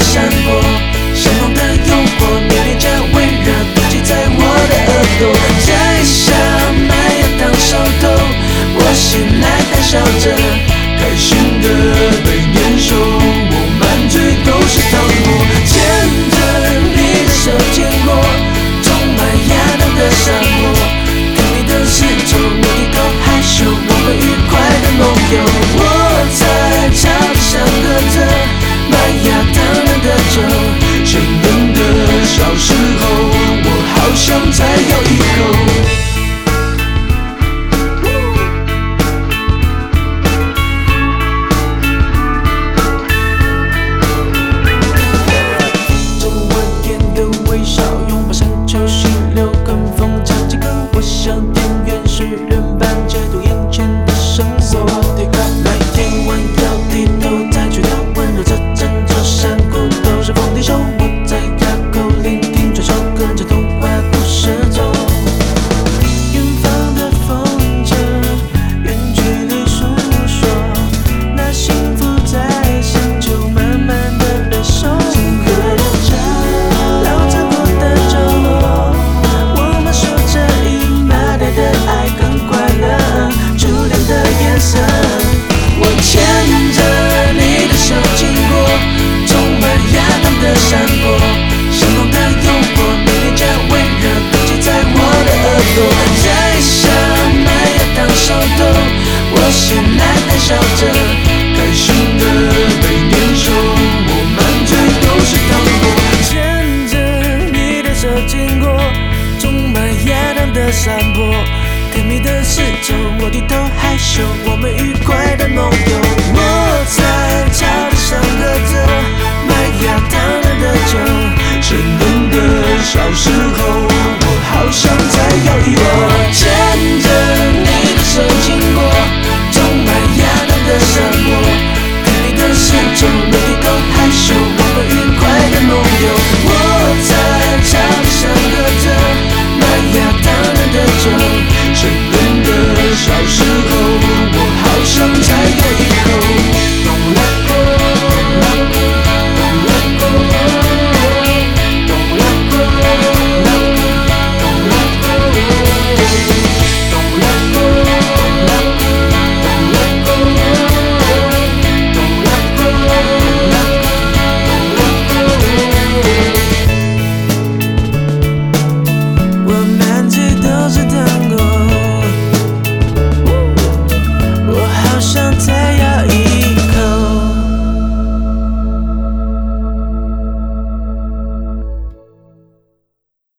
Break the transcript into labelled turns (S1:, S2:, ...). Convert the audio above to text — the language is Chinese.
S1: 山坡，相同的诱惑，你脸颊温热堆积在我的耳朵，摘下麦芽当手头，我醒来大笑着，开心的被粘手，我满嘴都是糖果，牵着你的手经过充满亚当的山坡，看你的四周，我低头害羞，我们愉快的梦游，我在草地上喝着麦芽糖酿的酒，生冷的小时候，我好想再咬一口。像电源是人般解读眼前的生活，每天弯腰低头再去聊温柔，这整座山谷都是风笛手，我在哑口聆听传说，跟着童话故事走。远方的风筝，远距离诉说，那幸福在星球慢慢的被收割着，老残破的酒窝，我们说着的爱更快乐，初恋的颜色，我牵着你的手经过充满亚当的山坡，相同的诱惑，你脸颊温热堆积在我的耳朵，摘下麦芽当手头，我醒来大笑着，开心的被粘手，我满嘴都是糖果，牵着你的手经过充满亚当的山坡，甜蜜的四周，我低头害羞，我们愉快的梦游，我在草地上喝着麦芽糖酿的酒，生冷的小时候，我好想再咬一口，牵着你的手经过充满亚当的山坡，甜蜜的四周，我低头害羞，我们愉快的梦游，我在草地上喝着麦芽糖酿的酒，生冷的小时候，我好想。